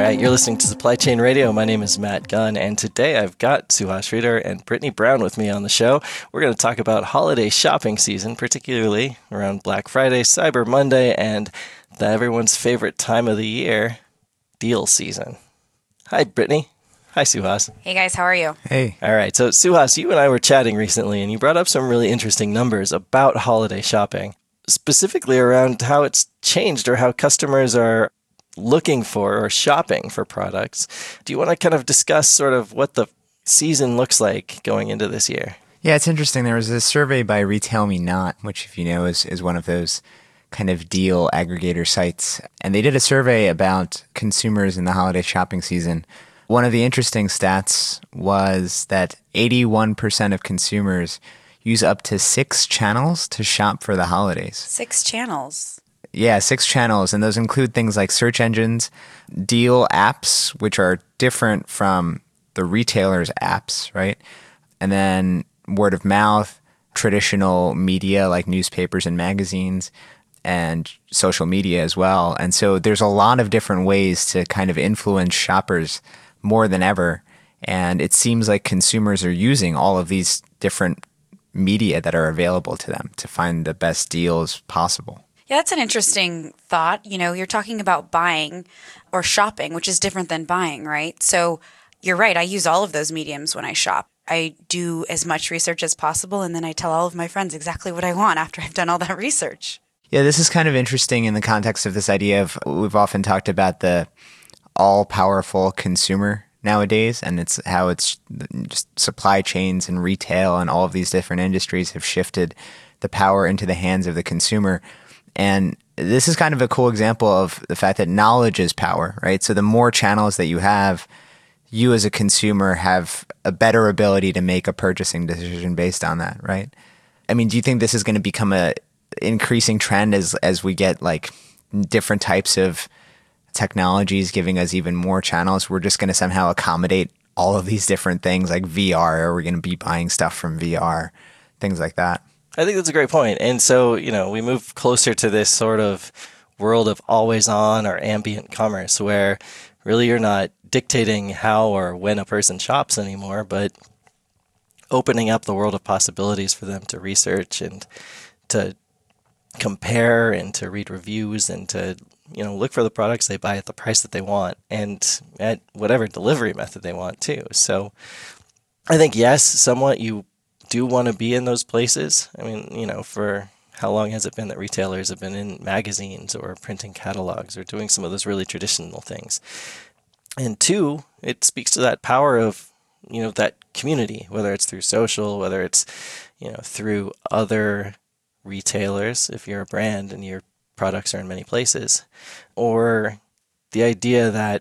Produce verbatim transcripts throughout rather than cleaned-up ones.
right, you're listening to Supply Chain Radio. My name is Matt Gunn, and today I've got Suhas Reader and Brittany Brown with me on the show. We're going to talk about holiday shopping season, particularly around Black Friday, Cyber Monday, and the everyone's favorite time of the year, deal season. Hi, Brittany. Hi, Suhas. Hey, guys. How are you? Hey. All right, so Suhas, you and I were chatting recently, and you brought up some really interesting numbers about holiday shopping, specifically around how it's changed or how customers are looking for or shopping for products. Do you want to kind of discuss sort of what the season looks like going into this year? Yeah, it's interesting. There was a survey by Retail Me Not, which, if you know, is, is one of those kind of deal aggregator sites. And they did a survey about consumers in the holiday shopping season. One of the interesting stats was that eighty-one percent of consumers use up to six channels to shop for the holidays. Six channels. Yeah, six channels, and those include things like search engines, deal apps, which are different from the retailer's apps, right? And then word of mouth, traditional media like newspapers and magazines, and social media as well. And so there's a lot of different ways to kind of influence shoppers more than ever. And it seems like consumers are using all of these different media that are available to them to find the best deals possible. Yeah, that's an interesting thought. You know, you're talking about buying or shopping, which is different than buying, right? So you're right. I use all of those mediums when I shop. I do as much research as possible, and then I tell all of my friends exactly what I want after I've done all that research. Yeah, this is kind of interesting in the context of this idea of, we've often talked about the all-powerful consumer nowadays, and it's how it's just supply chains and retail and all of these different industries have shifted the power into the hands of the consumer. And this is kind of a cool example of the fact that knowledge is power, right? So the more channels that you have, you as a consumer have a better ability to make a purchasing decision based on that, right? I mean, do you think this is going to become a increasing trend as as we get like different types of technologies giving us even more channels? We're just going to somehow accommodate all of these different things like V R, or we're going to be buying stuff from V R, things like that. I think that's a great point. And so, you know, we move closer to this sort of world of always on or ambient commerce where really you're not dictating how or when a person shops anymore, but opening up the world of possibilities for them to research and to compare and to read reviews and to, you know, look for the products they buy at the price that they want and at whatever delivery method they want too. So I think, yes, somewhat you do want to be in those places. I mean, you know, for how long has it been that retailers have been in magazines or printing catalogs or doing some of those really traditional things? And two, it speaks to that power of, you know, that community, whether it's through social, whether it's, you know, through other retailers, if you're a brand and your products are in many places, or the idea that,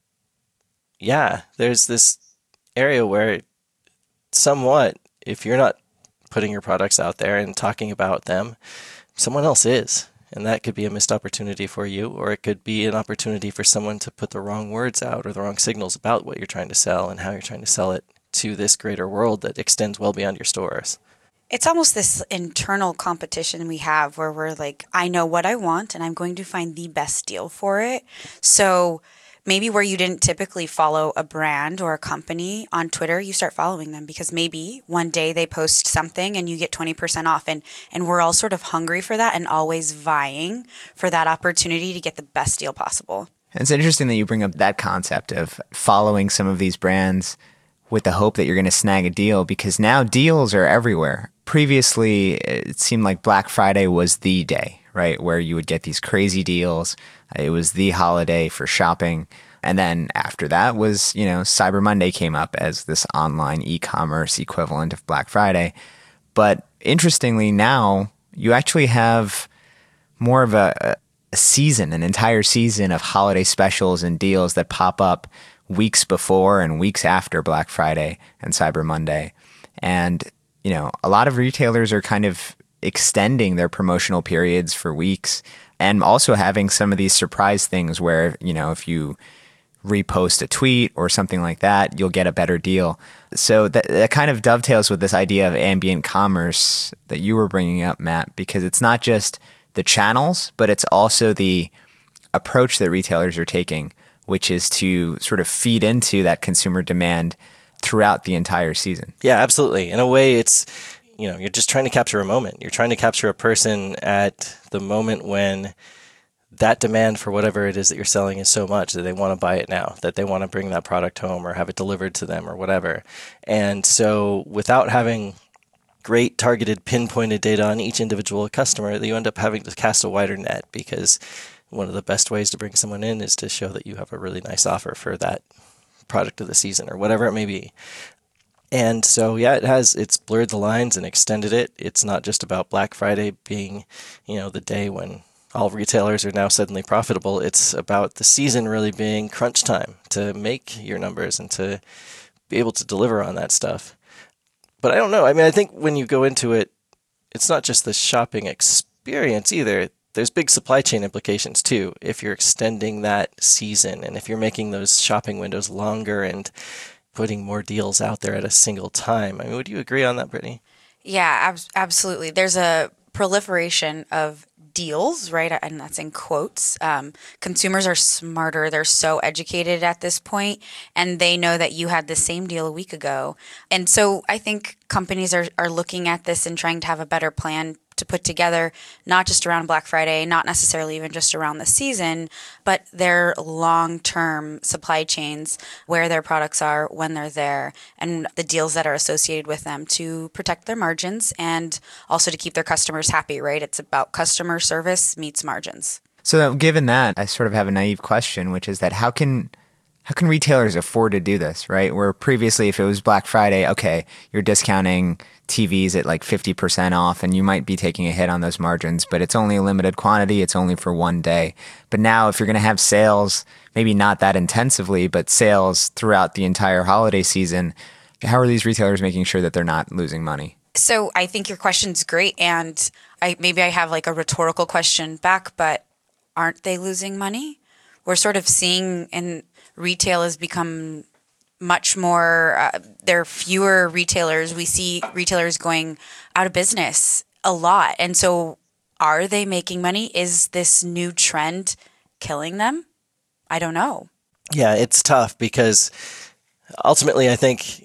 yeah, there's this area where somewhat, if you're not putting your products out there and talking about them, someone else is. And that could be a missed opportunity for you, or it could be an opportunity for someone to put the wrong words out or the wrong signals about what you're trying to sell and how you're trying to sell it to this greater world that extends well beyond your stores. It's almost this internal competition we have where we're like, I know what I want and I'm going to find the best deal for it. So maybe where you didn't typically follow a brand or a company on Twitter, you start following them because maybe one day they post something and you get twenty percent off. And, and we're all sort of hungry for that and always vying for that opportunity to get the best deal possible. It's interesting that you bring up that concept of following some of these brands with the hope that you're going to snag a deal, because now deals are everywhere. Previously, it seemed like Black Friday was the day, right, where you would get these crazy deals. It was the holiday for shopping. And then after that was, you know, Cyber Monday came up as this online e-commerce equivalent of Black Friday. But interestingly, now you actually have more of a, a season, an entire season of holiday specials and deals that pop up weeks before and weeks after Black Friday and Cyber Monday. And, you know, a lot of retailers are kind of extending their promotional periods for weeks and also having some of these surprise things where, you know, if you repost a tweet or something like that, you'll get a better deal. So that, that kind of dovetails with this idea of ambient commerce that you were bringing up, Matt, because it's not just the channels, but it's also the approach that retailers are taking which is to sort of feed into that consumer demand throughout the entire season. Yeah, absolutely. In a way, it's, you know, you're just trying to capture a moment. You're trying to capture a person at the moment when that demand for whatever it is that you're selling is so much that they want to buy it now, that they want to bring that product home or have it delivered to them or whatever. And so without having great targeted pinpointed data on each individual customer, you end up having to cast a wider net, because one of the best ways to bring someone in is to show that you have a really nice offer for that product of the season or whatever it may be. And so, yeah, it has, it's blurred the lines and extended it. It's not just about Black Friday being, you know, the day when all retailers are now suddenly profitable. It's about the season really being crunch time to make your numbers and to be able to deliver on that stuff. But I don't know. I mean, I think when you go into it, it's not just the shopping experience either. There's big supply chain implications too, if you're extending that season and if you're making those shopping windows longer and putting more deals out there at a single time. I mean, would you agree on that, Brittany? Yeah, ab- absolutely. There's a proliferation of deals, right? And that's in quotes. Um, consumers are smarter. They're so educated at this point, and they know that you had the same deal a week ago. And so I think companies are, are looking at this and trying to have a better plan to put together, not just around Black Friday, not necessarily even just around the season, but their long-term supply chains, where their products are, when they're there, and the deals that are associated with them to protect their margins and also to keep their customers happy, right? It's about customer service meets margins. So given that, I sort of have a naive question, which is that how can how can retailers afford to do this, right? Where previously, if it was Black Friday, okay, you're discounting T Vs at like fifty percent off and you might be taking a hit on those margins, but it's only a limited quantity. It's only for one day. But now if you're going to have sales, maybe not that intensively, but sales throughout the entire holiday season, how are these retailers making sure that they're not losing money? So I think your question's great. And I maybe I have like a rhetorical question back, but aren't they losing money? We're sort of seeing, and retail has become much more, uh, there are fewer retailers. We see retailers going out of business a lot. And so are they making money? Is this new trend killing them? I don't know. Yeah, it's tough because ultimately I think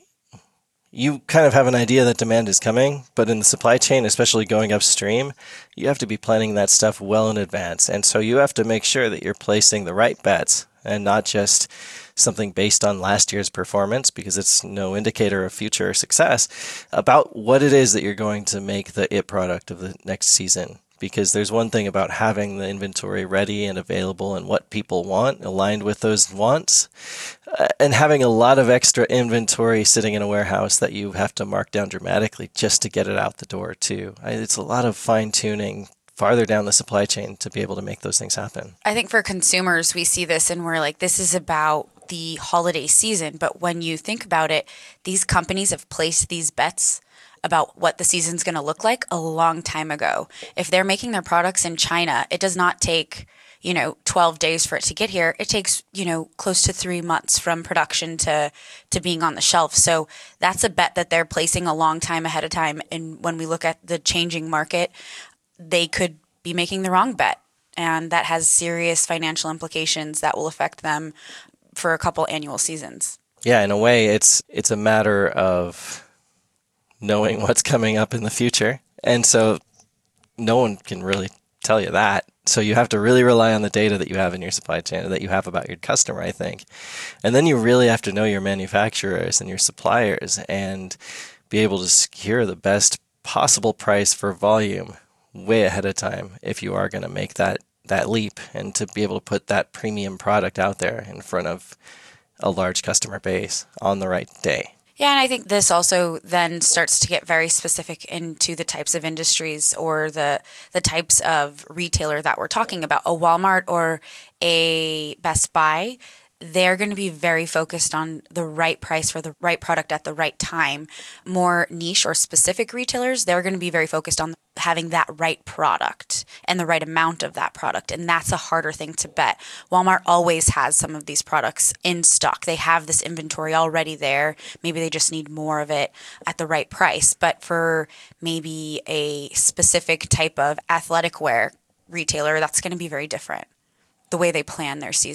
you kind of have an idea that demand is coming, but in the supply chain, especially going upstream, you have to be planning that stuff well in advance. And so you have to make sure that you're placing the right bets and not just something based on last year's performance, because it's no indicator of future success, about what it is that you're going to make the it product of the next season. Because there's one thing about having the inventory ready and available and what people want, aligned with those wants, uh, and having a lot of extra inventory sitting in a warehouse that you have to mark down dramatically just to get it out the door too. I, it's a lot of fine-tuning farther down the supply chain to be able to make those things happen. I think for consumers, we see this and we're like, this is about the holiday season. But when you think about it, these companies have placed these bets about what the season's going to look like a long time ago. If they're making their products in China, it does not take, you know, twelve days for it to get here. It takes, you know, close to three months from production to, to being on the shelf. So that's a bet that they're placing a long time ahead of time. And when we look at the changing market, they could be making the wrong bet. And that has serious financial implications that will affect them for a couple annual seasons. Yeah, in a way, it's it's a matter of knowing what's coming up in the future. And so no one can really tell you that. So you have to really rely on the data that you have in your supply chain, that you have about your customer, I think. And then you really have to know your manufacturers and your suppliers and be able to secure the best possible price for volume way ahead of time if you are going to make that, that leap, and to be able to put that premium product out there in front of a large customer base on the right day. Yeah, and I think this also then starts to get very specific into the types of industries or the the types of retailer that we're talking about. A Walmart or a Best Buy, they're going to be very focused on the right price for the right product at the right time. More niche or specific retailers, they're going to be very focused on having that right product and the right amount of that product. And that's a harder thing to bet. Walmart always has some of these products in stock. They have this inventory already there. Maybe they just need more of it at the right price. But for maybe a specific type of athletic wear retailer, that's going to be very different, the way they plan their season.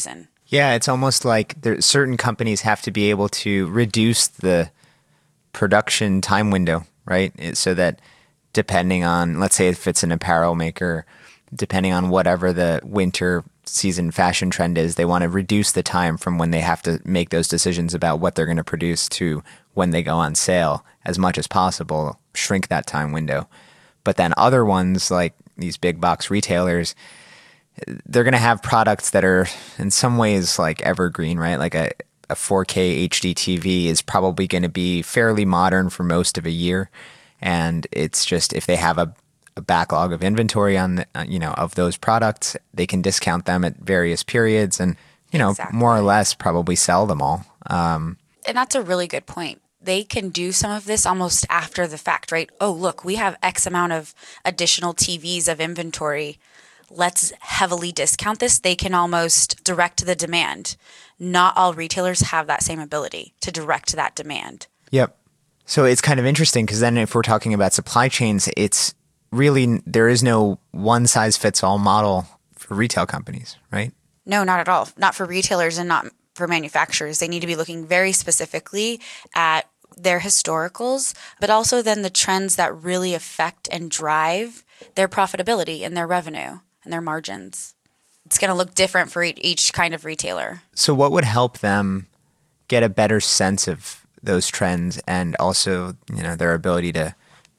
Yeah, it's almost like there, certain companies have to be able to reduce the production time window, right? It- So that depending on, let's say if it's an apparel maker, depending on whatever the winter season fashion trend is, they want to reduce the time from when they have to make those decisions about what they're going to produce to when they go on sale as much as possible, shrink that time window. But then other ones, like these big box retailers, they're going to have products that are in some ways like evergreen, right? Like a, a four K H D T V is probably going to be fairly modern for most of a year. And it's just if they have a, a backlog of inventory on, the, uh, you know, of those products, they can discount them at various periods and, you know, Exactly. more or less probably sell them all. Um, And that's a really good point. They can do some of this almost after the fact, right? Oh, look, we have X amount of additional T Vs of inventory. Let's heavily discount this. They can almost direct the demand. Not all retailers have that same ability to direct that demand. Yep. So it's kind of interesting because then if we're talking about supply chains, it's really, there is no one size fits all model for retail companies, right? No, not at all. Not for retailers and not for manufacturers. They need to be looking very specifically at their historicals, but also then the trends that really affect and drive their profitability and their revenue and their margins. It's going to look different for each kind of retailer. So what would help them get a better sense of those trends and also, you know, their ability to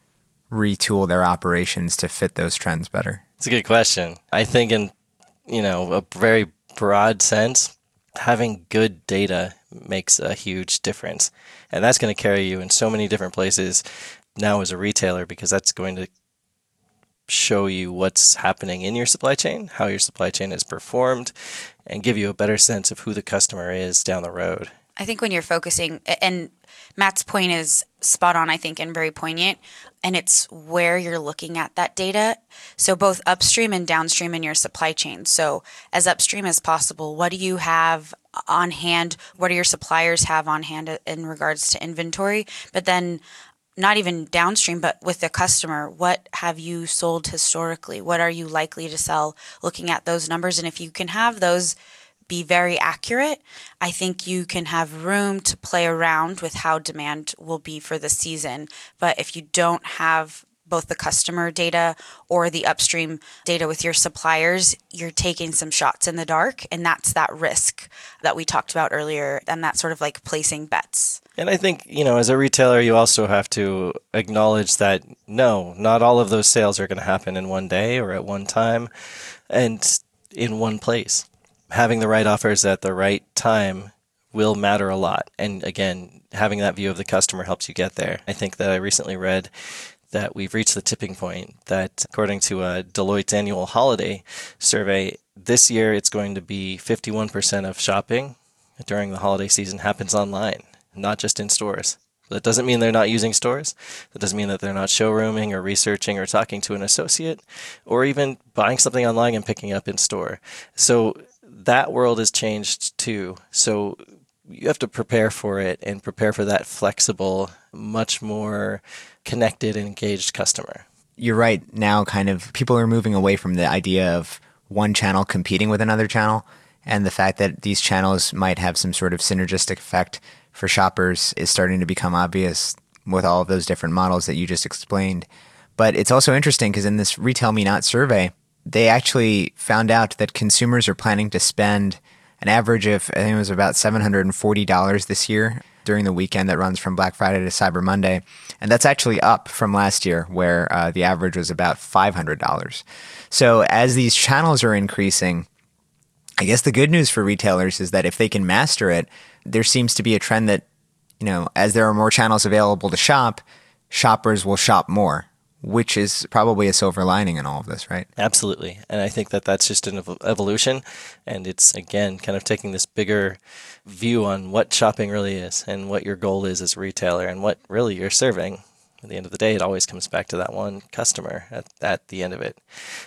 retool their operations to fit those trends better? It's a good question. I think in, you know, a very broad sense, having good data makes a huge difference. And that's going to carry you in so many different places now as a retailer, because that's going to show you what's happening in your supply chain, how your supply chain is performed, and give you a better sense of who the customer is down the road. I think when you're focusing, and Matt's point is spot on, I think, and very poignant, and it's where you're looking at that data. So both upstream and downstream in your supply chain. So as upstream as possible, what do you have on hand? What do your suppliers have on hand in regards to inventory? But then not even downstream, but with the customer, what have you sold historically? What are you likely to sell? Looking at those numbers. And if you can have those be very accurate, I think you can have room to play around with how demand will be for the season. But if you don't have both the customer data or the upstream data with your suppliers, you're taking some shots in the dark. And that's that risk that we talked about earlier. And that's sort of like placing bets. And I think, you know, as a retailer, you also have to acknowledge that, no, not all of those sales are going to happen in one day or at one time and in one place. Having the right offers at the right time will matter a lot. And again, having that view of the customer helps you get there. I think that I recently read that we've reached the tipping point that according to a Deloitte annual holiday survey, this year it's going to be fifty-one percent of shopping during the holiday season happens online, not just in stores. That doesn't mean they're not using stores. That doesn't mean that they're not showrooming or researching or talking to an associate or even buying something online and picking up in store. So that world has changed too. So you have to prepare for it and prepare for that flexible, much more connected and engaged customer. You're right. Now kind of people are moving away from the idea of one channel competing with another channel, and the fact that these channels might have some sort of synergistic effect for shoppers is starting to become obvious with all of those different models that you just explained. But it's also interesting because in this Retail Me Not survey, they actually found out that consumers are planning to spend an average of, I think it was about seven hundred forty dollars this year during the weekend that runs from Black Friday to Cyber Monday. And that's actually up from last year where uh, the average was about five hundred dollars. So as these channels are increasing, I guess the good news for retailers is that if they can master it, there seems to be a trend that, you know, as there are more channels available to shop, shoppers will shop more, which is probably a silver lining in all of this, right? Absolutely. And I think that that's just an ev- evolution. And it's, again, kind of taking this bigger view on what shopping really is and what your goal is as a retailer and what really you're serving. At the end of the day, it always comes back to that one customer at, at the end of it.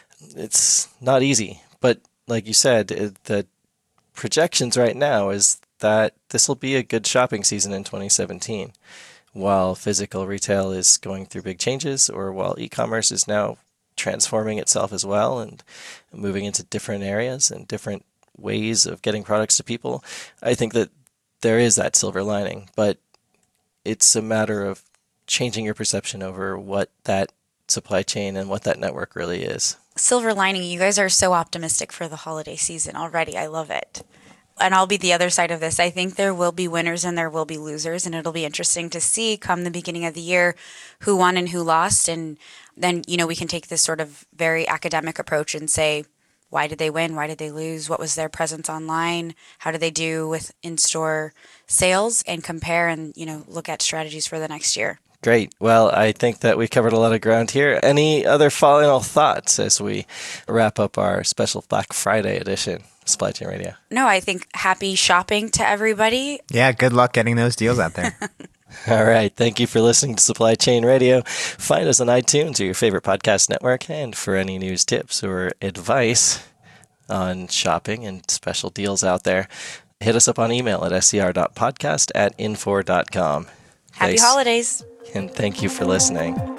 It's not easy, but like you said, it, the projections right now is that this will be a good shopping season in twenty seventeen. While physical retail is going through big changes, or while e-commerce is now transforming itself as well and moving into different areas and different ways of getting products to people, I think that there is that silver lining, but it's a matter of changing your perception over what that supply chain and what that network really is. Silver lining, you guys are so optimistic for the holiday season already. I love it. And I'll be the other side of this. I think there will be winners and there will be losers, and it'll be interesting to see come the beginning of the year who won and who lost. And then, you know, we can take this sort of very academic approach and say, why did they win? Why did they lose? What was their presence online? How did they do with in-store sales? And compare and, you know, look at strategies for the next year. Great. Well, I think that we covered a lot of ground here. Any other final thoughts as we wrap up our special Black Friday edition of Supply Chain Radio? No, I think happy shopping to everybody. Yeah, good luck getting those deals out there. All right. Thank you for listening to Supply Chain Radio. Find us on iTunes or your favorite podcast network. And for any news tips or advice on shopping and special deals out there, hit us up on email at scr.podcast at infor dot com. Happy Thanks. holidays. And thank you for listening.